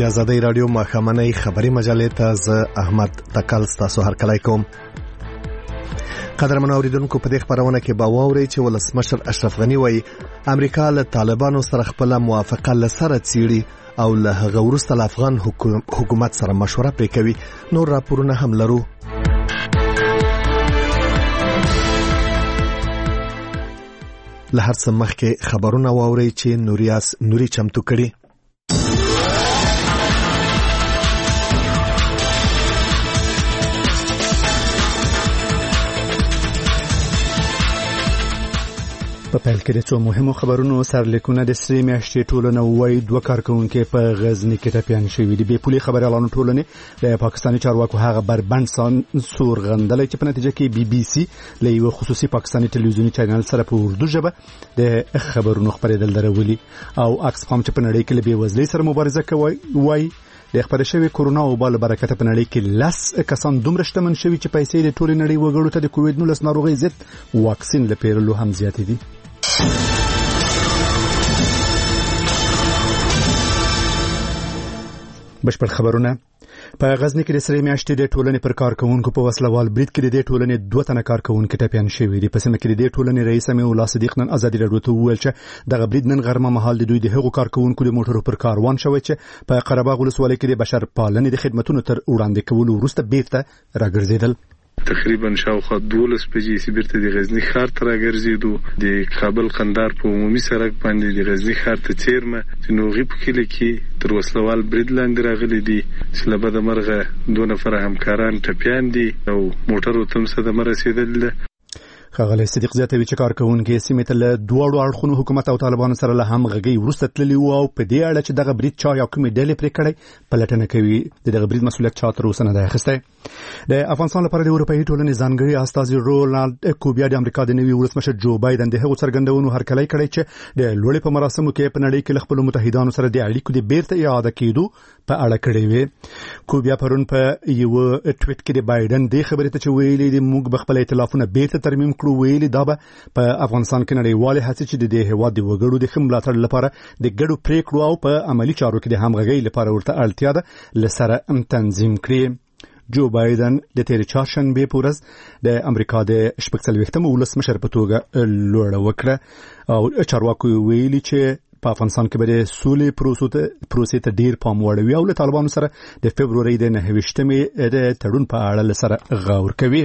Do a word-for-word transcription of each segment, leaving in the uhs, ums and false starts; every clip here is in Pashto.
د ازادۍ رادیو ماښامنۍ خبري مجلې ته زه احمد تکل ستاسو هرکلی کوم. قدرمنو اوریدونکو، په دې خبرونه کې به واورئ چې ولسمشر اشرف غني وایي امریکا له طالبانو سره خپل موافقه لسره څیړي او له هغه وروسته له افغان حکومت سره مشوره پرې کوي. نور راپورونه هم لرو. له هر څه مخکې خبرونه واورئ چې نوریاس نوري چمتو کړي. په پیل کې د څو مهمو خبرونو سرلیکونه د سری میاشتې ټولنه وایي دوه کارکونکي په غزني کې ټپیان شوي دي. بې پولې خبري اعلان ټولنې د پاکستاني چارواکو هغه بربند سانسور غندلی چې په نتیجه کې بي بي سي له یو خصوصي پاکستاني ټلویزیوني چینل سره په اردو ژبه د خبرونو خبرېدل درولي او عکس هم چې په نړۍ کې له بېوزلۍ سره مبارزه کوي وایي د خبره شوی کورونا وبا له برکته په نړۍ کې لس کسان دومره شتمن شوي چې پیسې د ټولې نړۍ وګړو ته د کووډ نولس ناروغۍ ضد واکسین لپاره هم زیاتې دي. بشپړ خبرونه. په غزني کې د سری میاشتې د ټولنې پر کارکونکو په وسلوال برید کې د ټولنې دوه تنه کارکونکو ټپیان شوي دي. په سیمه کې د ټولنې رئیس امي الله صدیق نن ازادي راډیو ته وویل چې دغه برید نن غرمه مهال د دوی د هغو کارکونکو د موټرو پر کاروان شوی چې په قره باغ ولسوالۍ کې د بشر پالنې د خدماتو تر وړاندې کولو وروسته بیرته راګرځیدل. تقریبا شاوخوا دولس بجې چې بیرته د غزنی ښار ته راګرځېدو. د کابل قندهار په عمومي سړک باندې د غزنی ښار ته څیرمه د نوغي په کلي کې تر وسلوال برید لاندې راغلي دي چې له بده مرغه دوه نفره همکاران ټپیان دي او موټرو ته هم صدمه رسېدلې ده. ښاغلی صدیق زیاتوي چې کارکونکي سیمې ته له دواړو اړخونو حکومت او طالبانو سره له همغږۍ وروسته تللي وو او په دې اړه چې دغه برید چا یا کومې ډلې پرې کړی پلټنه کوي. د دغه برید مسؤلیت چا تر اوسه نه دی اخیستی. د افغانستان لپاره د اروپایي ټولنې ځانګړي استازي رونالډ کوبیا د امریکا د نوي ولسمشر جو بایدن د هغو څرګندونو هرکلی کړی چې د لوړې په مراسمو کې په نړۍ کې له خپلو متحدانو سره د اړیکو د بیرته اعاده کېدو په اړه کړی وي. کوبیا پرون په یو ټویټ کې د بایدن د خبرې ته چې ویلي د موږ به خپل ائتلافونه بیرته ترمیم کړو ویلي دا به په افغانستان کې نړیوالې هڅې چې د هېواد د وګړو د ښه ملاتړ لپاره د ګډو پریکړو او په عملي چارو کې د همغږۍ لپاره ورته اړتیا ده له سره تنظیم کړي. جو بایدن د تېرې چهارشنبې په ورځ د امریکا د شپږ څلوېښتم ولسمشر په توګه لوړه وکړه او چارواکو ویلي چې په افغانستان کې به د سولې پروسې ته ډیر پام وړوي او له طالبانو سره د فبرورۍ د نهه ویشتمې د تړون په اړه له سره غور کوي.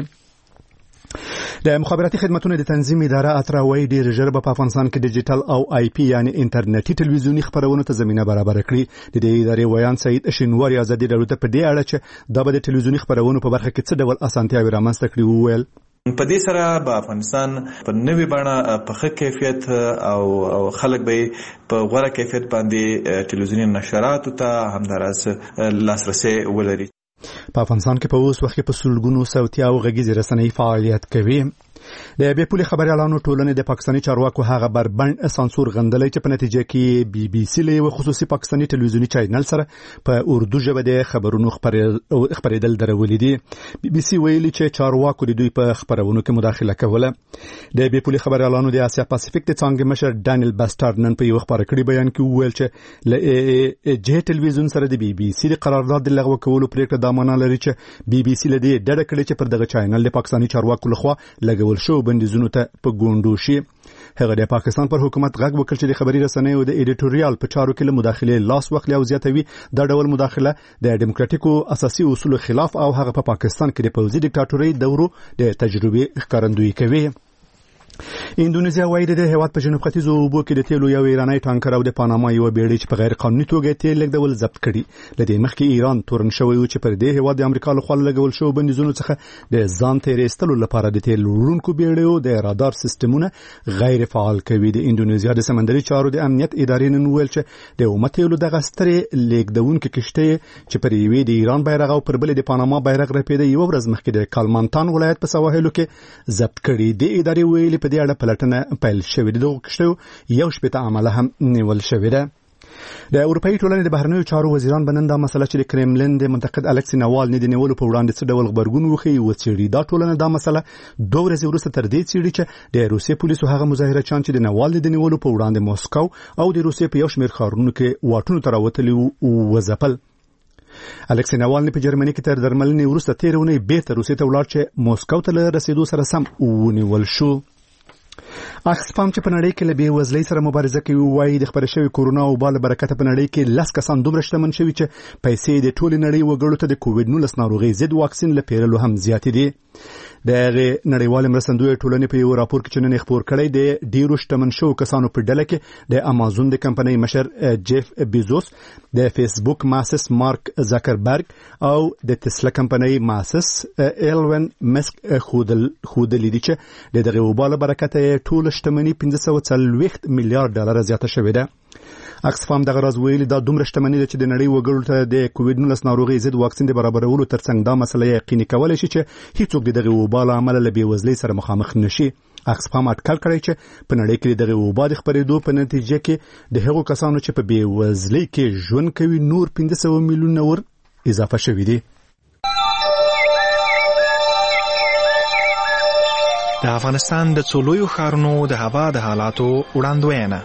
د مخابراتي خدماتو د تنظیم اداره اترا وایي ډیر ژر به په افغانستان کې ډیجیټل او آی پی یعنی انټرنیټي ټلویزیوني خبرونو ته زمينه برابر کړي. د دې ادارې ویان سید شینواری ازادي راډیو ته په دې اړه چې دا به د ټلویزیوني خبرونو په برخه کې څه ډول اسانتیاوې رامنځته کړي وویل. په دې سره به افغانستان په نوې بڼه په ښه کیفیت او خلک به په غوره کیفیت باندې ټلویزیوني نشراتو ته همداراز لاسرسي ولري. په افغانستان کې په اوس وخت کې په سلګونو صوتي او غږیزې رسنۍ فعالیت کوي. د بې پولې خبري اعلانو ټولنې د پاکستاني چارواکو هغه بربند سانسور غندلی چې په نتیجه کې بي بي سي له یو خصوصي پاکستاني ټلویزیوني چینل سره په اردو ژبه د خبرونو خبرېدل درولې دي. بي بي سي ویلي چې چارواکو د دوی په خبرونو کې مداخله کوله. د بې پولې خبري اعلانو د اسیا پاسفیک د څانګې مشر ډانیل باسټارډ نن په یو خبره کړي بیان کې وویل چې له جې ټلویزیون سره د بي بي سي د قرارداد د لغوه کولو پریکړه د امانه لري چې بي بي سي له دې ډډه کړې چې پر دغه چینل د پاکستاني چارواکو لخوا لګول شو بندیزونو ته په ګوندو شي. هغه د پاکستان پر حکومت غږ وکړ چې د خبري رسنیو د ایډیټوریال په چارو کې له مداخله لاس واخلي او زیاتوي. دا ډول مداخله د ډیموکراتیکو اساسي اصولو خلاف او هغه په پاکستان کې د پوځي ډیکټاتورۍ دورو د تجربې ښکارندویي کوي. اندونیزیا وایي د هېواد په جنوب ختیځو اوبو کې د تیلو یو ایرانی ټانکر او د پاناما یو بیړۍ چې په غیر قانوني توګه تیل لګول ضبط کړي. له دې مخکې ایران تورن شوی و چې پر دې هېواد د امریکا لخوا لګول شو بندیزونو څخه د ځان تېرېستلو لپاره د تیل وړونکو بیړیو د رادار سیستمونه غیر فعال کوي. د اندونیزیا د سمندري چارو د امنیت ادارې نن وویل چې د اومه تیلو دغه سترې لیږدونکې کښتۍ چې پر یوې د ایران بیرغ او پر بلې د پاناما بیرغ رپېده یوه ورځ مخکې د کالمانتان ولایت په سواحلو کې ضبط کړي. د ادارې ویلي په دې اړه پلټنه پیل شوې ده. دغه کښتیو یو شپېته عمله هم نیول شوې ده. د اروپאי ټولنې د بهرنیو چارو وزیران بنن دا مسله چې د کرملین د منتقد الکسی ناوالني د نیولو په وړاندې څه ډول خبرګون وخی او چې دا ټولنه دا مسله دوه ورځې وروسته تر دې چې د روسیې پولیسو هغه مظاهره چان چې د ناوالني د نیولو په وړاندې موسکو او د روسیې په یو شمېر ښارونو کې واټونو ته راوتلي او وځپل. الکسی ناوالني په جرمني کې تر درملنې وروسته تیر اونۍ بیرته روسیې ته ولاړ چې موسکو ته رسیدو سره سم ونیول شو. اکسفام چې په نړۍ کې له بېوزلۍ سره مبارزه کوي وایي د خپره شوی کورونا وبا له برکته په نړۍ کې لس کسان دومره شتمن شوي چې پیسې د ټولې نړۍ وګړو ته د کووډ نولس ناروغۍ ضد واکسین له پیرلو هم زیاتې دي. د نړیوال مرستندوی ټولنې په یو راپور کې چې نن خبر کړی د ډیرو شتمن شو کسانو په ډله کې د امازون د کمپنۍ مشر جيف بیزوس، د فیسبوک ماسس مارک زاکربرګ او د تسلا کمپنۍ ماسس ایلون مسک خودل خودل دي چې د دغه وباله برکته ټول شتمنۍ پنځه سوه څلوېښت میلیارډ ډالر زیاته شوې ده. اکسفام دغه راز ویلي دا دومره شتمنۍ ده چې د نړۍ وګړو ته د کووډ نولس ناروغۍ ضد واکسین د برابرولو ترڅنګ دا مسله یقیني کولای شي چې هیڅوک دغه وبا له امله له بېوزلۍ سره مخامخ نشي. اکسفام اټکل کړی چې په نړۍ کې دغه وبا د خپرېدو په نتیجه کې د هغو کسانو چې په بېوزلۍ کې ژوند کوي نور پنځه سوه میلیونه ور اضافه شوي دي. د افغانستان د څو لویو ښارونو د هوا د حالاتو وړاندوینه.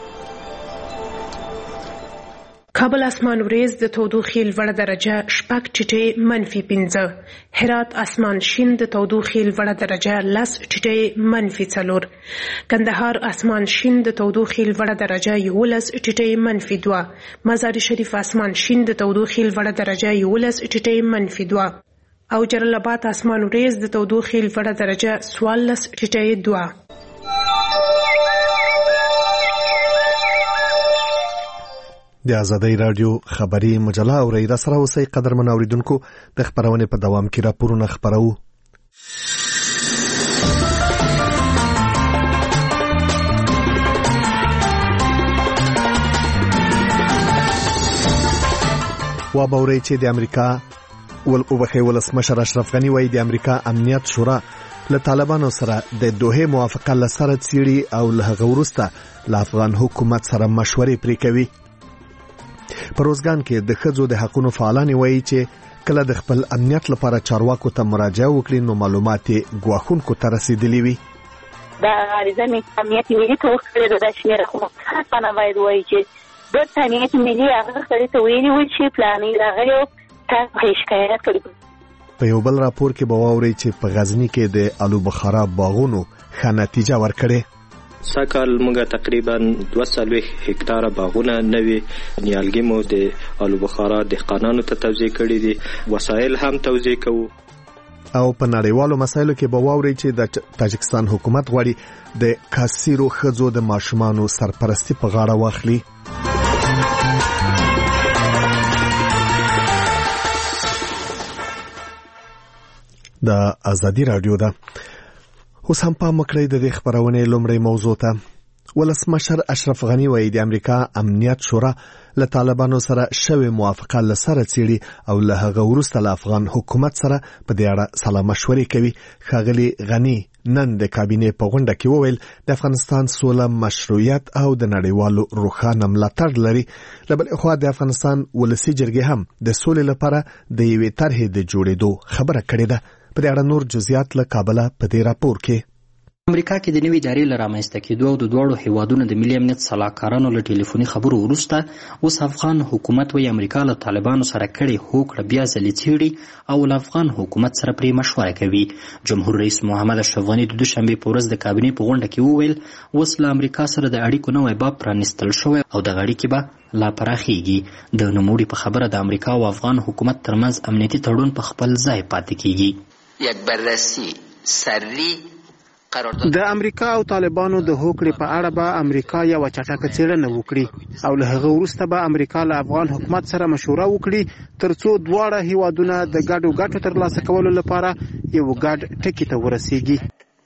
کابل اسمان وریځ د تودوخې لوړه درجه شپږ ټیټې منفي پنځه، هرات اسمان شین د تودوخې لوړه درجه لس ټیټې منفي څلور، کندهار اسمان شین د تودوخې لوړه درجه یولس ټیټې منفي دوه، مزار شریف اسمان شین د تودوخې لوړه درجه یولس ټیټې منفي دوه او جلال آباد اسمان وریځ د تودوخې لوړه درجه څوارلس ټیټې دوه. د ازادۍ رادیو خبري مجله اورئ. را سره اوسئ قدرمن اوریدونکو، د خبرونې په دوام کې راپورونه خبرو. و به اورئ چې د امریکا ول وبخې ولسمشر اشرف غني وایي د امریکا امنیت شورا له طالبانو سره د دوه موافقه لسره څیړي او له هغه وروسته له افغان حکومت سره مشورې پرې کوي. په روزګان کې د ښځو د حقوقو فعالان وایي چې کله د خپل امنیت لپاره چارواکو ته مراجعه وکړي نو معلومات غواخونکو ته رسیدلي وي. د عریضه امنیت ملي ته وکړه د شمیره خو خاصه باید وایي چې د امنیت ملي هغه سره ته ویلي و چې پلانې راغلي تاسو شکایت کړی. په یو بل راپور کې به واورئ چې په غزنی کې د الو بخارا باغونو ښه نتیجه ورکړې. ساکال موږ تقریبا دوه سوه هکتاره باغونه نوي نیالګي مو د الو بخارا دهقانانو ته توزیع کړي دي، وسایل هم توزیع کوو. او په نړیوالو مسایلو کې به واورئ چې د تاجکستان حکومت غواړي د کاسیرو ښځو د ماشومانو سرپرستی په غاړه واخلي. د ازادي رادیو ده. اوس هم پام وکړئ د دې خبرونې لومړی موضوع ته. ولسمشر اشرف غني وایي د امریکا امنیت شورا له طالبانو سره شوی موافقه لسره څیړي او له هغه وروسته له افغان حکومت سره په دې اړه سلا مشورې کوي. ښاغلي غني نن د کابینې په غونډه کې وویل د افغانستان سوله مشروعیت او د نړیوالو روښانه ملاتړ لري. له بلې خوا د افغانستان ولسي جرګې هم د سولې لپاره د یوې طرحې د جوړېدو خبره کړې ده. په دې اړه نور جزئیات له کابله په دې راپور کې. امریکا کې د نوي ادارې له رامنځته کېدو او د دواړو هیوادونو د ملي امنیت سلاکارانو له ټلیفوني خبرو وروسته اوس افغان حکومت وایي امریکا له طالبانو سره کړې هوکړه بیا ځلې څیړي او له افغان حکومت سره پرې مشوره کوي. جمهور رئیس محمد اشرف غني د دوشنبې په ورځ د کابینې په غونډه کې وویل اوس له امریکا سره د اړیکو نوی باب پرانیستل شوی او دغه اړیکې به لا پراخیږي. د نوموړي په خبره د امریکا او افغان حکومت ترمنځ امنیتي تړون په خپل ځای پاتې کیږي. یک بررسی سری د امریکا او طالبانو د هوکړې په اړه به امریکا یو چټکه څېړنه وکړي او له هغه وروسته به امریکا له افغان حکومت سره مشوره وکړي ترڅو دواړه هیوادونه د ګډو ګټو ترلاسه کولو لپاره یو ګډ ټکي ته ورسیږي.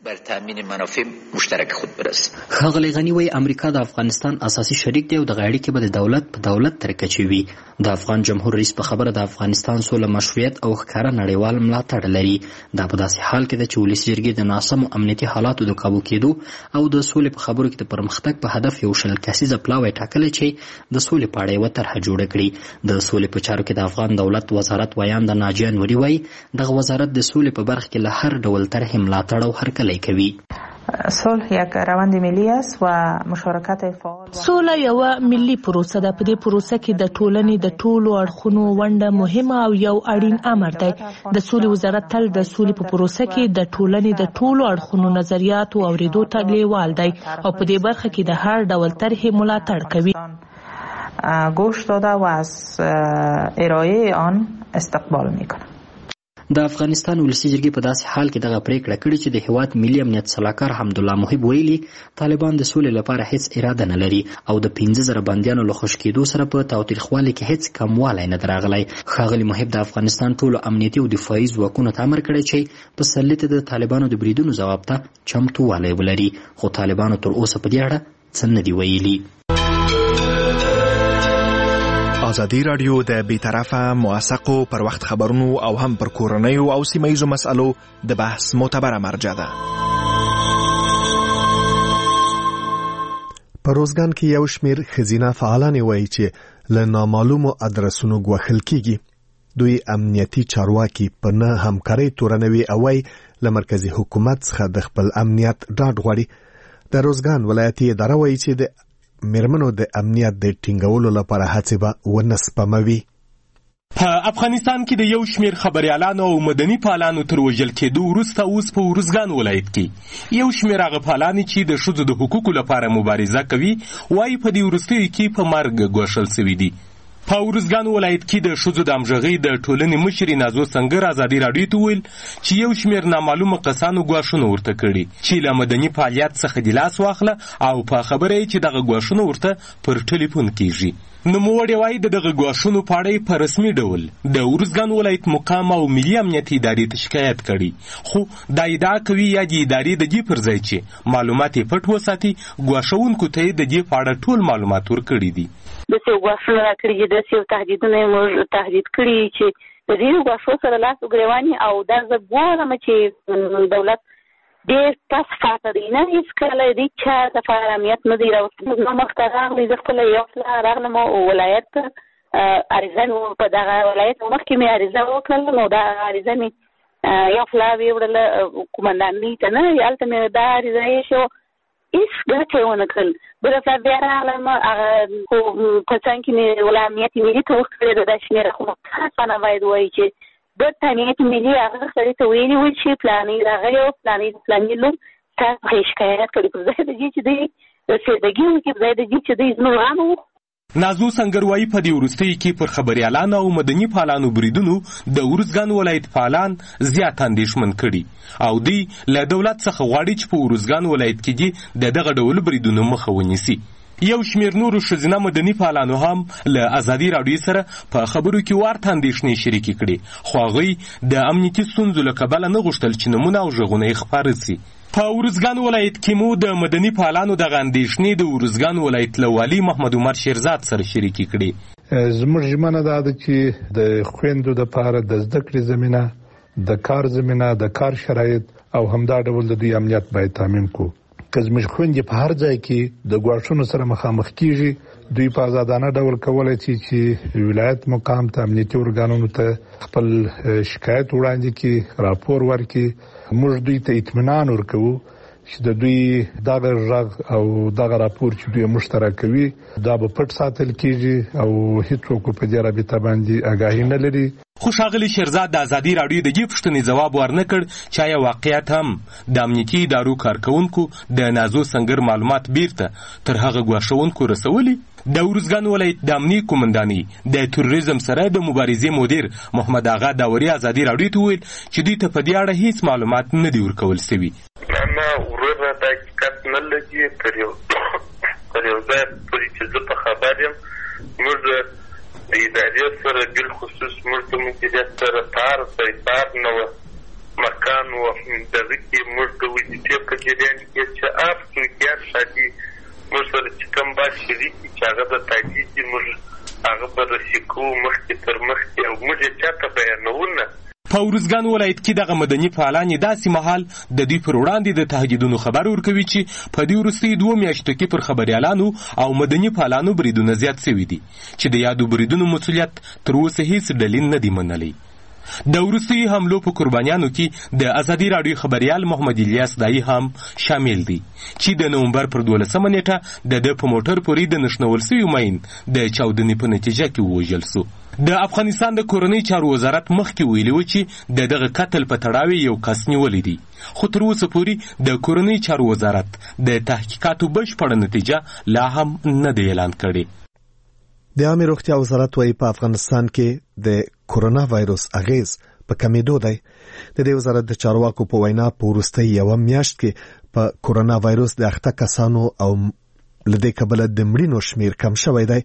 بر تامین منافع مشترک خود برسیم. ښاغلی غني وایي امریکا د افغانستان اساسي شریک دی او دغه اړیکې به د دولت په دولت تر کچې وي. د افغان جمهور رئیس په خبره د افغانستان سوله مشروعیت او ښکاره نړیوال ملاتړ لري. دا په داسې حال کې ده چې ولسي جرګې د ناسمو امنیتي حالاتو د کابو کېدو او د سولې په خبرو کې د پرمختګ په هدف یو شل کسیزه پلاوی ټاکلی چې د سولې په اړه یوه طرحه جوړه کړي. د سولې په چارو کې د افغان دولت وزارت ویان د ناجیه نوري وایي دغه وزارت د سولې په برخه کې له هر ډول طرحې ملاتړ او هرکلی کوي. صلح یک روند ملی است و مشارکت فعال. سوله یو ملي پروسه ده. په دې پروسه کې د ټولنې د ټولو اړخونو ونډه مهمه او یو اړین امر دی. د سولې وزارت تل د سولې په پروسه کې د ټولنې د ټولو اړخونو نظریاتو اوریدو ته لیوال دی او په دې برخه کې د هر ډول طرحې ملاتړ کوي. گوش داده و از ارائه آن استقبال میکنه. د افغانستان ولسي جرګې په داسې حال کې دغه پریکړه کړې چې د هیواد ملي امنیت سلاکار حمدالله محب ویلي طالبان د سولې لپاره هیڅ اراده نه لري او د پنځه زره بندیانو له خوشي کېدو سره په تاوتریخوالي کې هیڅ کموالی نه دی راغلی. ښاغلي محب د افغانستان ټولو امنیتي او دفاعي ځواکونو ته امر کړی چې په سرلیت د طالبانو د بریدونو ځواب ته چمتووالی ولري، خو طالبانو تر اوسه په دې اړه څه نه دي ویلي. ازادي راډیو د بیطرفه موثقو پر وخت خبرونو او هم پر کورنیو او سیمه‌ییزو مسألو د بحث معتبره مرجع ده. په روزګان کې یو شمېر ښځینه فعالان وایي چې له نامعلومو ادرسونو ګوښل کېږي. دوی امنیتي چارواکي په نه همکارۍ تورنوي او وایي له مرکزي حکومت څخه د خپل امنیت ډاډ غواړي. د روزګان ولایتي اداره وایي چې د میرمنو د امنیت د ټینګولو لپاره هڅې به ونه سپموي. په افغانستان کې د یو شمېر خبریالانو او مدني پالانو تر وژل کېدو وروسته اوس په ارزګان ولایت کې یو شمېر هغه پالانې چې د ښځو د حقوقو لپاره مبارزه کوي وایي په دې وروستیو کې په مرګ ګوښل سوي دي. په ارزګان ولایت کې د ښځو د همغږۍ د ټولنې مشرې نازو سنګر ازادي راډیو ته وویل چې یو شمېر نامعلومه کسانو ګواښونه ورته کړي چې له مدني فعالیت څخه دې لاس واخله او په خبره یې چې دغه ګواښونه ورته پر ټلیفون کېږي. نوموړې وایي د دغه ګواښونو په اړه په رسمي ډول د ارزګان ولایت مقام او ملي امنیت ادارې ته شکایت کړي، خو دا ادعا کوي یا د ادارې د دې پر ځای چې معلومات یې پټ وساتي ګواښونکو ته یې د دې په اړه ټول معلومات ورکړي دي. داسې ګواښونه راکړي دي، داسې تهدیدونه یې موږ تهدید کړي چې د دې ګواښو سره لاس وګرېواني او دا زه ګورم چې دولت ډېر پس پاته دی، نه هېڅکله دې چا دپاره امنیت نه دی راوستلی. زما مخته راغلی زه خپله یو پله راغلم ولایت ته عریضه مې په دغه ولایت مخکې مې عریضه وکړله، نو دا عریضه مې یو پله ویوړله قومندانۍ ته، نه هلته مې دا عریضه یې شو هیڅ ګټه یې ونه کړل. بله پله بیا راغلم هغه په څنګ کې مې ول امنیت ملي ته وښکړې ده دا شمېره، خو متاسفانه باید وایي چې ګډ امنیت ملي هغه سړي ته ویلي وو چې پلانې راغلی او پلانې د پلانې لور تاسو څخه شکایت کړی پر ځای د دې چې دوی سیدګي وکړي، پر ځای د دې چې دوی زموږ غم وو. نازو سنګر وایي په دې وروستیو کې پر خبریالانو او مدني فعالانو بریدونو د ارزګان ولایت فعالان زیات اندېښمن کړي او دوی له دولت څخه غواړي چې په ارزګان ولایت کې دې د دغه ډول بریدونو مخه ونیسي. یو شمېر نورو ښځینه مدني فعالانو هم له ازادي راډیو سره په خبرو کې ورته اندېښنې شریکې کړې، خو هغوی د امنیتي ستونزو له کبله نه غوښتل چې نومونه او غږونه یې خپاره سي. په ارزګان ولایت کې مو د مدني فعالانو دغه اندېښنې د ارزګان ولایت له والي محمد عمر شیرزاد سره شریکې کړې. زموږ ژمنه دا ده چې د خویندو دپاره د زده کړې زمینه، د کار زمینه، د کار شرایط او همدا ډول د دوی امنیت باید تامین کړو. که زموږ خویندې په هر ځای کې د ګواښونو سره مخامخ کېږي، دوی په آزادانه ډول کولی شي چې ولایت مقام ته امنیتي ارګانونو ته خپل شکایت وړاندې کړي، راپور ورکړي. موږ دوی ته اطمینان ورکوو چې د دوی دغه غږ او دغه راپور چې دوی مشترک کوي دا به پټ ساتل کېږي او هیڅوک په دې رابطه باندې آګاهي نه لري. خو ښاغلي شیرزاد د ازادي راډیو د دې پوښتنې ځواب ورنه کړ چې آیا واقعیت هم د امنیتي ادارو کارکوونکو د نازو سنګر معلومات بیرته تر هغه ګواښونکو رسولي. د ارزګان ولایت د امنیي قومندانۍ د تروریزم سره د مبارزې مدیر محمد آغا داوري ازادي راډیو ته وویل چې دوی ته په دې اړه هیڅ معلومات نه دي ورکول سوي. نه وروره د حقیقت نه لګي تر یو تر یو ځای پورې چې زه په خبر یم. موږ د ادارې سره بالخصوص موږ د مدیریت سره تار سیطار نه وه، مکان وه، دغه کې موږ د وظیفې په جریان کې چې اپ څوکیان ساتي موږ سره چې کوم باید شریک چې هغه د تایید دي موږ هغه به رسیکو مخکې تر مخکې او موږ یې چاته بیانوو نه. په ارزګان ولایت کې دغه مدني فعالان داسې مهال د دوی پر وړاندې د تهدیدونو خبر ورکوي چې په دې وروستیو دوو میاشتو کې پر خبریالانو او مدني فعالانو بریدونه زیات شوي دي چې د یادو بریدونو مسؤلیت تر اوسه هیڅ دلیل نه دی منلی. د وروستیو حملو په قربانیانو کې د ازادي راډیو خبریال محمد الیاس دایی هم شامل دی چې د نومبر پر دولسمه نیټه د ده په موټر پورې د نښنول سوي ماین د چاودنې په نتیجه کې ووژل سو. د افغانستان د کورنۍ چارو وزارت مخکې ویلي و چې د دغه قتل په تړاو یو کس نیولی دی، خو تر اوسه پورې د کورنۍ چارو وزارت د تحقیقاتو بشپړه نتیجه لا هم نه دی اعلان کړې. د عامه روغتیا وزارت وايي په افغانستان کې د کورونا وایروس اغیز په کمیدو دی. د دې وزارت د چارواکو په وینا په وروستۍ یوه میاشت کې په کورونا وایروس د اخته کسانو او لدې کبله د مړینو شمیر کم شوی دی.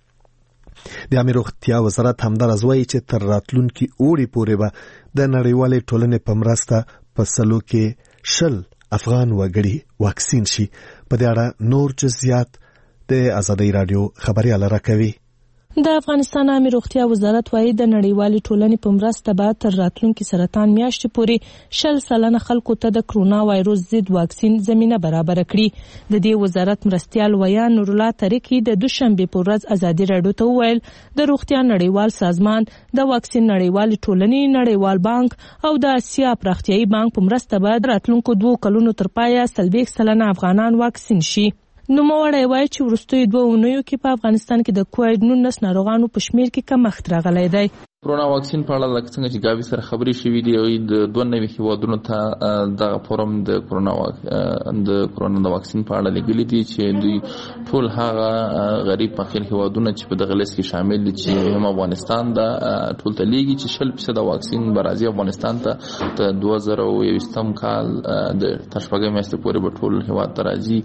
د عامه روغتیا وزارت همدارس وايي چې تر راتلونکي اوړي پورې به د نړیوالې ټولنې په مرسته په سلو کې شل افغان وګړي واکسین شي. په دې اړه نور جزئیات د ازادي رادیو خبريال راکوي. د افغانستان عامه روغتیا وزارت وايي د نړیوالې ټولنې په مرسته به تر راتلونکي سرطان میاشتې پورې شل سلنه خلکو ته د کرونا وایروس ضد واکسین زمینه برابر کړي. د دې وزارت مرستیال ویان نور الله طریقي د دوشنبه په ورځ ازادي رادیو ته وویل د روغتیا نړیوال سازمان د واکسین نړیوال ټولنې نړیوال بانک او د اسیا پراختیایي بانک په مرسته به د راتلونکو دوه کلونو تر پایه څلوېښت سلنه افغانان واکسین شي. نوموړی وایي چې وروستیو دوه اونیو کې په افغانستان کې د کووډ نولس ناروغانو په شمیر کې کمښت راغلی دی. کرونا واکسین په اړه لکه څنګه چې ګاوی سره خبرې شوې دي او د دوه نوي هیوادونو ته دغه فورم د کرونا د کرونا د واکسین په اړه لګلي دي چې دوی ټول هغه غریب فقیر هیوادونه چې په دغه لیست کې شامل دي چې هم افغانستان د ټول ته لیږي چې شل فیصد واکسین به راځي افغانستان ته د دوه زره یوویشتم کال د تر شپږمې میاشتې پورې به ټول هیواد ته راځي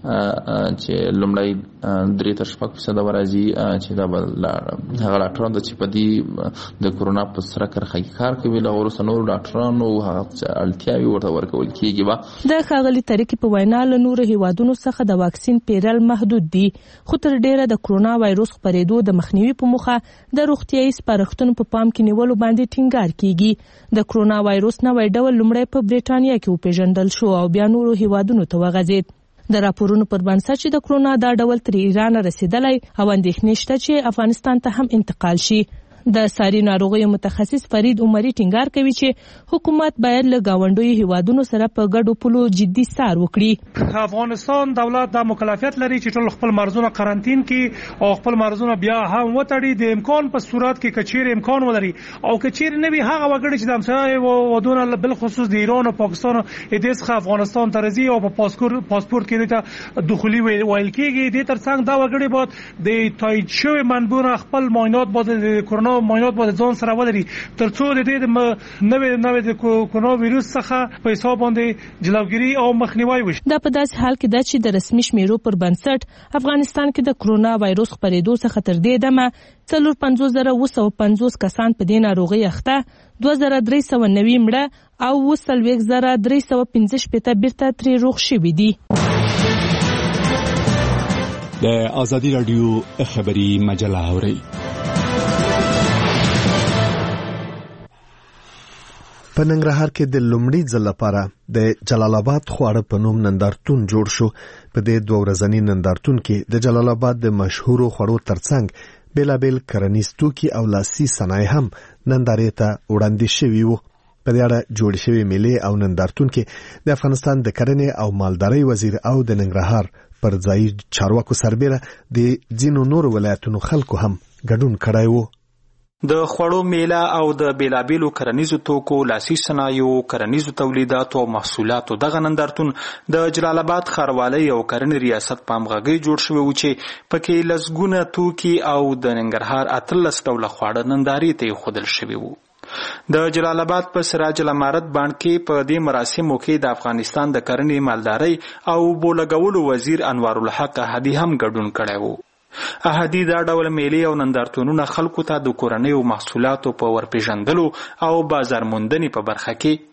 چې لومړی درې تر شپږ فیصده به راځي چې دا به هغه ډاکټران چې په دې د کرونا په سره کرخه کار کوي له ورسره نور ډاکټرانو هغه اړتیاوي ورته ورکول کیږي. با د ښاغلي طریقې په وینا له نورو هیوادونو څخه د واکسین پیرل محدود دي، خو تر ډیره د کرونا وایروس خپرېدو د مخنیوي په موخه د روغتیايي سپارښتنو په پام کې نیولو باندې ټینګار کیږي. د کرونا وایروس نوې ډول لومړی په بریټانیا کې وپیژندل شو او بیا نورو هیوادونو ته وغځېد. د راپورونو پر بنسټ چې د کرونا دا ډول تر ایران رسیدلی او اندېښنې شته چې افغانستان ته هم انتقال شي. د ساري ناروغیو متخصص فرید عمري ټینګار کوي چې حکومت باید له گاونډیو هیوادونو سره په ګډو پلو جدي سار وکړي. افغانستان دولت د مکلفیت لري چې ټول خپل مرزونه قرنټین کړي او خپل مرزونه بیا هم وتړي د امکان په صورت کې کچیر امکان ولري او کچیر نه وي هغه وګړي چې د همسایه ودونه بل خصوص د ایران او پاکستان د دې څخه افغانستان ته راځي او په پاسپورت پاسپورت کې ته دخولي ویل کېږي. د ترڅنګ دا وګړي باید د تایید شوی منبونه خپل معاینات باید د کرونا معاینات باید ځان سره ولري ترڅو د دې نوې نوې د کرونا وایروس څخه په حساب باندې جلوګیری او مخنیوي وشي. دا په داسې حال کې ده چې د رسمي شمیرو پر بنسټ افغانستان کې د کرونا وایروس خپرېدو څخه تر دې دمه څلور پنځوس زره اوه سوه پنځوس کسان په دې ناروغۍ اخته، دوه زره درې سوه نوي مړه او اوه څلوېښت زره درې سوه پنځه شپېته بیرته ترې روغ شوي دي. د ازادي راډیو خبري مجله اورئ. په ننګرهار کې د لومړي ځل لپاره د جلال آباد خواړه په نوم نندارتون جوړ شو. په دې دوه ورځني نندارتون کې د جلال آباد د مشهورو خوړو ترڅنګ بیلابیل کرنیز توکي او لاسي صنایع هم نندارې ته وړاندې شوي وو. په دې اړه جوړ شوی میلې او نندارتون کې د افغانستان د کرنې او مالدارۍ وزیر او د ننګرهار پر ځایي چارواکو سربېره د ځینو نورو ولایتونو خلکو هم ګډون کړی وو. د خوړو میله او د بیلابیلو کرنیزو توکو، لاسي صنایعو، کرنیزو تولیداتو او محصولاتو دغه نندارتون د جلال آباد ښاروالۍ او کرنې ریاست په همغږۍ جوړ شوی و چې پکې لسګونه توکي او د ننګرهار اتلس ډوله خواړه نندارې ته ایښودل شوي وو. د جلال آباد په سراج الامارت بانډ کې په دې مراسمو کې د افغانستان د کرنې، مالدارۍ او بولګولو وزیر انوار الحق احدي هم ګډون کړی وو. احدي دا ډول میلې او نندارتونونه خلکو ته د کورنیو محصولاتو په ورپېژندلو او بازار موندنې په برخه کې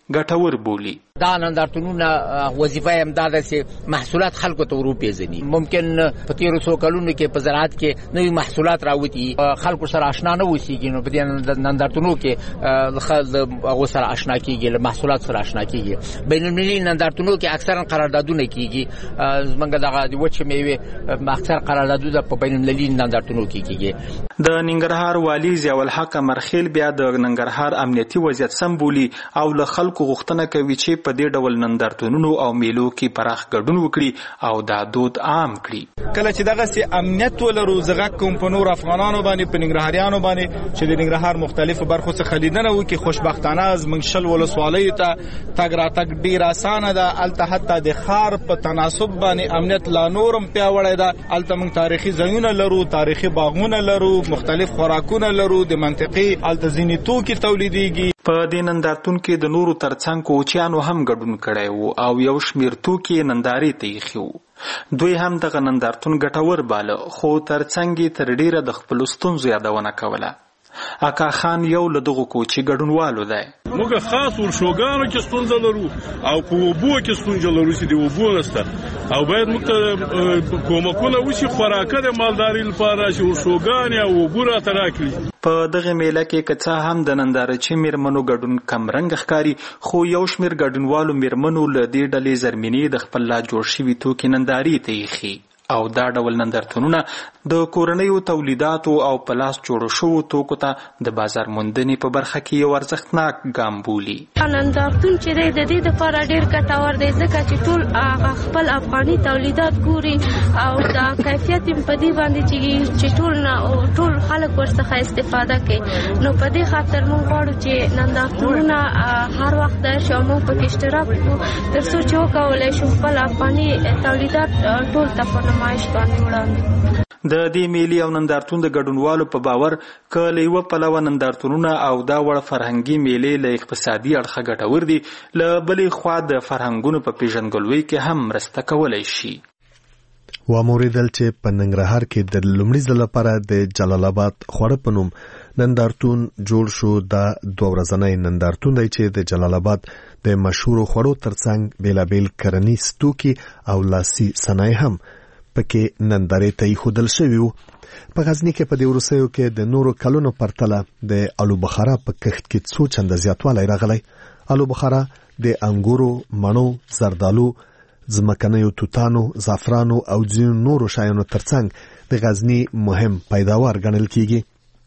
ګټور بولي. دا نندارتونونه وظیفه هم دا ده چې محصولات خلکو ته وروپېژني. ممکن په تېرو څو کلونو کې په زراعت کې نوي محصولات راوتي، خلکو سره اشنا نه اوسېږي، نو په دې نندارتونونو کې خلک هغو سره اشنا کېږي، له محصولات سره اشنا کېږي. بین المللي نندارتونونو کې اکثرا قراردادونه کېږي. زموږ دغه د وچې مېوې اکثر قراردادونه په بین المللي نندارتونونو کې کېږي. د ننګرهار والي ضیاءالحق امرخیل بیا د ننګرهار امنیتي وضعیت سم بولي او له خلکو غوښتنه کوي چې په دې ډول نندارتونونو او میلو کې پراخ ګډون وکړي او دا دود عام کړي. کله چې دغه سي امنیت ولرو زغه کوم په نور افغانانو باندې په ننګرهاریانو باندې چې د ننګرهار مختلفو برخو څخه لیدنه وکړي، خوشبختانه از منشل ولسوالۍ ته تګ راتګ ډیر اسانه ده. الته حتی د خار په تناسب باندې امنیت لا نورم پیاوړی ده. الته موږ تاریخي ځایونه لرو، تاریخي باغونه لرو، مختلف خوراکونه لرو، د منطقي الته ځینې توکي تولیدېږي. په دې نندارتون کې د نورو ترڅنګ کوچیانو هم ګډون کړی وو او یو شمېر توکي نندارې ته ایښي وو. دوی هم دغه نندارتون ګټور باله، خو ترڅنګ یې تر ډېره د خپلو ستونزو یادونه کوله. اکا خان یو له دغو کوچي ګډونوالو دی. موږ خاص ورشوګانو کې ستونزه لرو او په اوبو کې ستونزه لرو چې د اوبو نشته او باید موږ ته کومکونه وشي خوراکه د مالدارۍ لپاره چې ورشوګانې او اوبو راته راکړي. په دغه میله کې که څه هم د نندارچي میرمنو ګډون کمرنګه ښکاري، خو یو شمېر ګډونوالو میرمنو له دې ډلې زرمینې د خپل لا جوړ شوي توکي نندارې ته ایښي او دا ډول نندارتونونه د کورنیو تولیداتو او په لاس جوړو شوو توکو ته د بازار موندنې په برخه کې یو ارزښتناک ګام بولي. نندارتون چې دی د دې لپاره ډېر ګټور دی ځکه چې ټول خپل افغاني تولیدات ګوري او د کیفیت په دې باندې چې ټول ټول خلک ورڅخه استفاده کوي. نو په دې خاطر موږ غواړو چې نندارتونونه هر وخت درشي او موږ پکې اشتراک وکړو تر څو چې وکولی شو خپل افغاني تولیدات ټول ته په نمایش باندې وړاندې. د دې میلې او نندارتون د ګډونوالو په باور که له یوه پلوه نندارتونونه او دا وړ فرهنګي میلې له اقتصادي اړخه ګټور دي، له بلې خوا د فرهنګونو په پیژندګلوۍ کې هم مرسته کولی شي. واوریدل چې په ننګرهار کې د لومړي ځل لپاره د جلال آباد خوړه په نوم نندارتون جوړ شو. دا دوه ورځنی نندارتون دی چې د جلال آباد د مشهورو خوړو ترڅنګ بیلابیل کرنیز توکي او لاسي صنایع هم پکې نندارې ته ایښودل شوي وو. په غزني کې په دې وروستیو کې د نورو کلونو پرتله د الو بخارا په کښت کې څو چنده زیاتوالی راغلی. الو بخارا د انګورو، مڼو، زردالو، ځمکنیو توتانو، زعفرانو او ځینو نورو شیانو ترڅنګ د غزني مهم پیداوار ګڼل کیږي.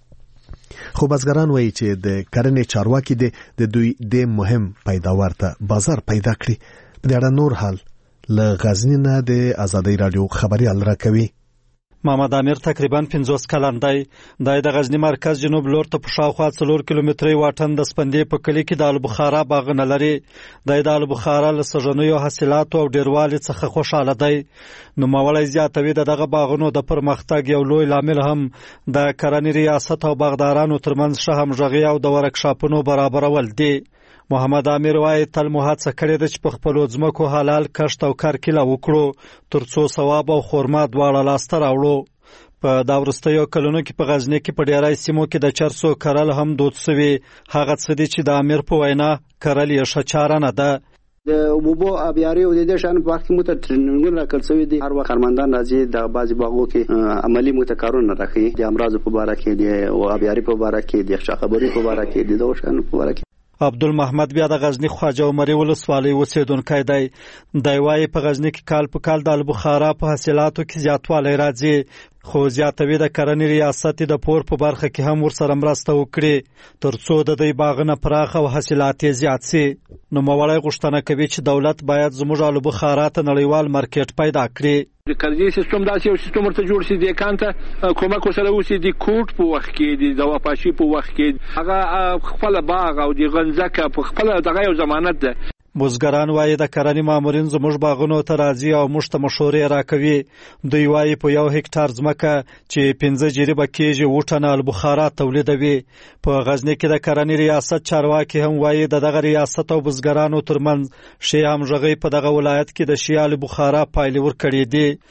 خو بزګران وایي چې د کرنې چارواکي د دوی د مهم پیداوار ته بازار پیدا کړي. په دې اړه نور حال له غزني نه د ازادۍ راډیو خبریال راکوي. محمد امیر تقریبا پنځوس کلن دی. دی د غزني مرکز جنوب لور ته په شاوخوا څلور کیلومترۍ واټن د سپندې په کلي کې د البخارا باغونه لري. دی د البخارا له سږنیو حاصلاتو او ډیروالي څخه خوشحاله دی. نوموړی زیاتوي د دغه باغونو د پرمختګ یو لوی لامل هم د کرنې ریاست او باغدارانو ترمنځ ښه همغږي او د ورکشاپونو برابرول دي. محمد امیر وایي تل مو هڅه کړې ده چې په خپلو ځمکو حلال کښت او کرکیله وکړو تر څو ثواب او خورما دواړه لاسته راوړو. په دا وروستیو کلونو کې په غزني کې په ډیری سیمو کې د چرسو کرل هم دود سوي. هغه څه دي چې د امیر په وینا کرل یې ښه چاره نه ده. د اوبو آبیاري او د دې شان په وخت کې مو ته ټریننګونه راکړل شوي دي. هر وخت کارمندان راځي د بعضې باغو کې عملي مو ته کارونه راښيي، د امراضو په باره کې، د آبیاري په باره کې، د یخچاخبرۍ په باره کې، د دغو شیانو په باره کې. عبدالمحمد بیا د غزني خواجه عمري ولسوالۍ اوسېدونکی دی. دی وایي په غزني کې کال په کال د البخارا په حاصلاتو کې زیاتوالی راځي، خو زیاتوي د کرنې ریاست د پور په برخه کې هم ورسره مرسته وکړي تر څو د دوی باغونه پراخ او حاصلات یې زیات سي. نوموړی غوښتنه کوي چې دولت باید زموږ البخارا ته نړیوال مارکیټ پیدا کړي. د کرنې سیستم داسې یو سیستم ورته جوړ شي د کانته کومک ورسره وشي د کوټ په وخت کې د دواپاشي په وخت کې هغه خپل باغ او د غنځکه په خپل دغه یو ضمانت ده. بزګران وایي د کرنې مامورین زموږ باغونو ته راځي او موږ ته مشورې راکوي. دوی وایي په یو هکټار ځمکه چې پنځه جریبه کېږي اووه ټنه البخارا تولیدوي. په غزني کې د کرنې ریاست چارواکي هم وایي د دغه ریاست او بزګرانو ترمنځ ښې همغږۍ په دغه ولایت کې د ښې البخارا پایلې ورکړې دي.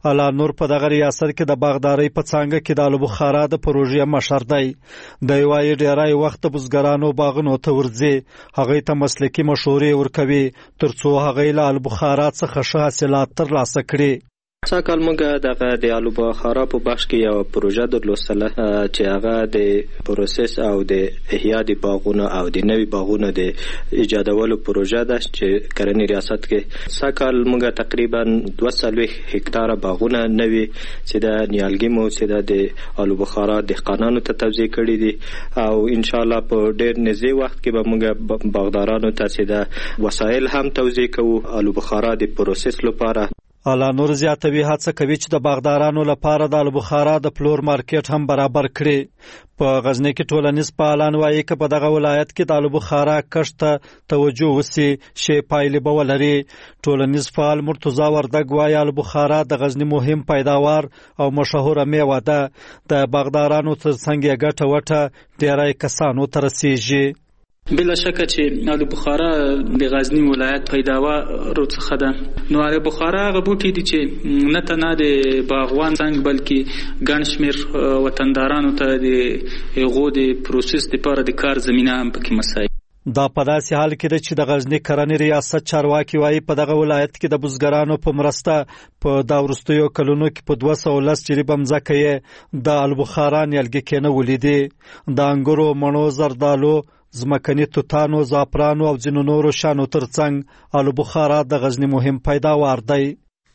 الا نور په دغه ریاست کې د باغدارۍ په څانګه کې د الوبخارا د پروژې مشر دی. د وايي ډیری وخت بزګرانو باغونو ته ورځي، هغه ته مسلکي مشورې ورکوي ترڅو هغه له الوبخارا څخه ښه حاصلات ترلاسه کړي. ساکال موږ دغه د الوبخارا په بخش کې یو پروژه درلوستله چې هغه د پروسس او د احیا د باغونو او د نوي باغونو د ایجادولو پروژه ده چې کرنې ریاست کې ساکال موږ تقریبا دوه څلوېښت هکتاره باغونه نوي چې د نیالګي مو چې د الوبخارا دهقانانو ته توزیع کړي دي او ان شاء الله په ډېر نږدې وخت کې به موږ باغدارانو ته چې د وسایل هم توزیع کوو الوبخارا د پروسس لپاره. الا نور زیاتوي هڅه کوي چې د باغدارانو لپاره د الوبخارا د پلور مارکیټ هم برابر کړي. په غزنی کې ټولنیز فعالان وایي چې په دغه ولایت کې د الوبخارا کښت ته توجه وسی شی پایلې به ولري. ټولنیز فعال مرتضی وردګ وایي الوبخارا د غزنی مهم پیداوار او مشهوره میوه ده. د باغدارانو ترڅنګ یې ګټه وټه ډیری کسانو ته رسیږي. بلا شکه چې الوبخارا د غزنی ولایت پیداوار څخه ده. نو الوبخارا هغه بوټي دي چې نه تنه د باغوان څنګه بلکې ګڼ شمېر وطندارانو ته د هغو د پروسس لپاره د کار زمینه هم پکې مساعد. دا په داسې حال کې ده چې د غزنی کرنې ریاست چارواکي وایي په دغه ولایت کې د بزګرانو په مرسته په دا وروستیو کلونو کې په دوه سوه لس جریبه مځکه یې د الوبخارا نیالګي کېنولي دي. د انګورو، مڼو، زردالو، زمکني توتانو، زعفرانو او ځینو نورو شانو ترڅنګ الوبخارا د غزنی مهم پیداوار دی.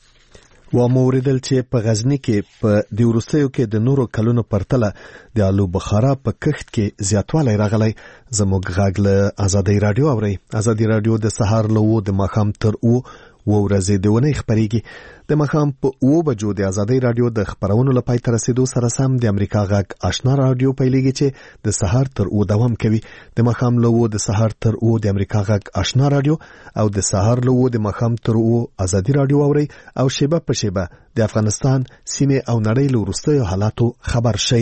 و موریدل چې په غزنی کې په د وروستیو کې د نورو کلونو پرتله د الوبخارا په کښت کې زیاتوالی راغلی. زموږ غږ له ازادۍ راډیو اورئ. ازادۍ راډیو د سهار له اوو د ماښام تر اوو و ورځې د ونې خپرېږي. د ماښام په اوو بجو د ازادۍ راډیو د خپرونو له پای ته رسېدو سره سم د امریکا غږ آشنا راډیو پیلېږي چې د سهار تر اوو دوام کوي. د ماښام له اوو د سهار تر اوو د امریکا غږ آشنا راډیو او د سهار له اوو د ماښام تر اوو ازادۍ راډیو اورئ او شیبه په شیبه د افغانستان، سیمې او نړۍ له وروستیو حالاتو خبر شئ.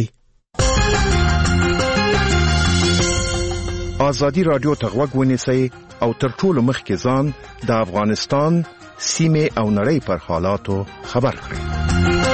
ازادي راډیو ته غوږ ونیسئ او تر ټولو مخکې ځان د افغانستان، سیمې او نړۍ پر حالاتو خبر کړئ.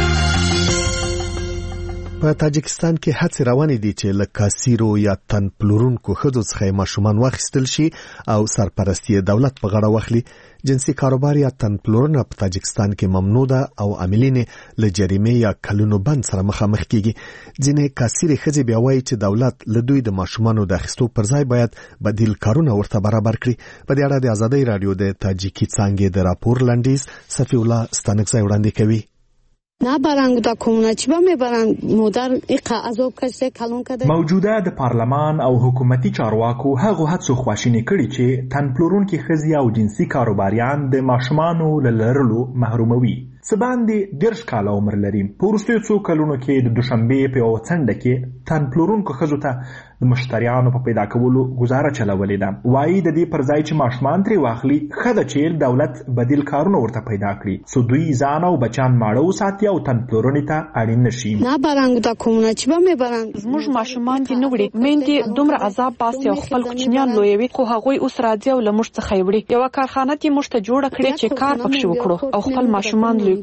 په تاجکستان کې هڅې روانې دي چې له کاسیرو یا تن پلورونکو ښځو څخه ماشومان واخیستل شي او سرپرستی دولت په غاړه واخلي. جنسي کاروبار یا تن پلورنه په تاجکستان کې ممنوع ده او عاملین له جریمې یا کلونو بند سره مخامخ کیږي. ځینې کاسیرې ښځې بیا وایي چې دولت له دوی د ماشومانو د اخیستو پر ځای باید بدیل کارونه ورته برابر کړي. په دې اړه د ازادۍ راډیو د تاجیکي څانګې د راپور لنډیز صفی الله ستانکزی وړاندې کوي. نه برند دا کمونه چی با میبرند مادر ایقا عذاب کشته کلون کده. موجوده د پارلمان او حکومتي چارواکو هغه هڅو خواشینی کړي چې تن پلورونکي ښځې او جنسي کاروباریان د ماشومانو له لرلو محروموي. څه باندې دېرش کاله عمر لري. په وروستیو څو کلونو کې د دوشنبې په یوه څنډه کې تن پلورونکو ښځو ته د مشتریانو په پیدا کولو ګزاره چلولې ده. وایي د دې پر ځای چې ماشومان ترې واخلي ښه ده چې دولت بدیل کارونه ورته پیدا کړي څو دوی ځان او بچیان ماړه وساتي او تن پلورنې ته اړین نشي. نه برند دا کمونه چې به میبرند زموږ ماشومان دې نه وړي. میندې دومره عذاب باسي او خپل کوچنیان لویوي خو هغوی اوس راځي او له موږ څخه یې وړي. یوه کارخانه دې موږ ته جوړه کړې چې کار پکښې وکړو او خپل ماشومان لوی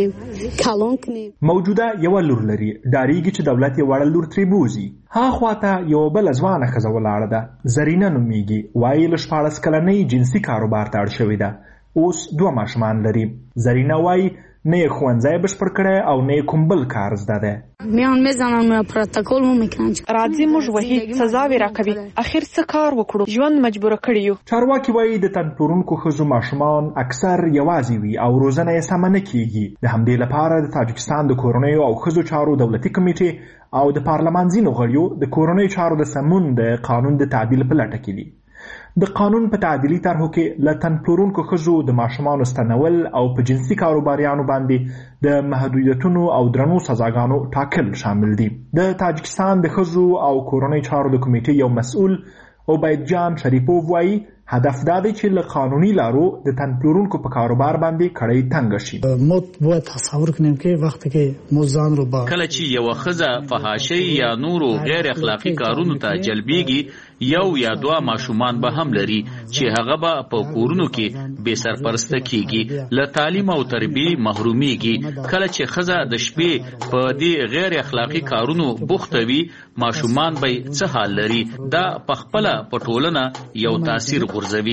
کړو. موجوده یوه لور لري. ډاریږي چې دولت یې وړه لور ترې بوزي. ها خواته یو بل ځوانه ښځه ولاړه ده. زرینه نومیږي. وایي له شپاړس کلنۍ جنسي کاروبار ته اړ شوې ده. اوس دوه ماشومان لري. زرینه وایي نه یې ښوونځی بشپړ کړی او نه یې کوم بل کار زده ده. میان میزنن مې پروتکل مو میکنن راځي موږ وਹੀ سزا وی راکوي. اخر څه کار وکړو؟ ژوند مجبور کړی یو. چارواکي وایي د تن پلورونکو ښځو ماشومان اکثر یوازې وي او روزنه یې سمه نه کیږي. د همدې لپاره د تاجکستان د کورنیو او ښځو چارو دولتي کمیټې او د پارلمان ځینو غړیو د کورنیو چارو د سمون د قانون د تعدیل په لټه کې دي. د قانون په تعدیلي طرحو کې له تن پلورونکو ښځو د ماشومانو ستنول او په جنسي کاروباریانو باندې د محدودیتونو او درنو سزاګانو ټاکل شامل دي. د تاجکستان د ښځو او کورنیو چارو د کمیټې یو مسؤل عبید جان شریپوف وایي هدف دا دی چې له قانوني لارو د تن پلورونکو په کاروبار باندې کړۍ تنګه شي. ما باید تصور کنیم که وقتی که مزدان رو با کله چې یو ښځه فحاشۍ یا نورو غیر اخلاقی کارونو ته جلبیږي یو یا دوه ماشومان به هم لري چې هغه به په کورونو کې بې سرپرسته کیږي، له تعلیم او تربیې محرومیږي. کله چې ښځه د شپې په دې غیر اخلاقی کارونو بوخته وي، ماشومان به څه حال لري؟ دا په خپله په ټولنه یو تاثیر غورځوي.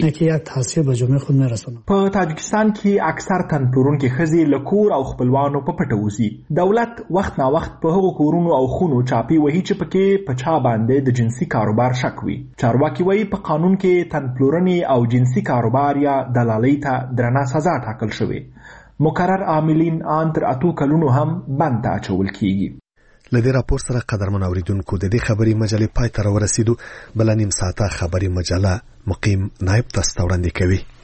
په تاجکستان کې اکثر تن پلورونکي ښځې له کور او خپلوانو په پټه وځي. دولت وخت نا وخت په هغو کورونو او خونو چاپی وهي چې پکې په چا باندې د جنسي کاروبار شک وي. چارواکي وایي په قانون کې تن پلورنې او جنسي کاروبار یا دلالۍ ته درنه سزا ټاکل شوې. مقرر عاملین ان تر اتو کلونو هم بند ته اچول کیږي. له دې راپور سره قدرمن اوریدونکو د دې خبري مجلې پای ته ورسېدو. بل نیم ساعته خبري مجله مقیم نائب تاسو ته وړاندې کوي.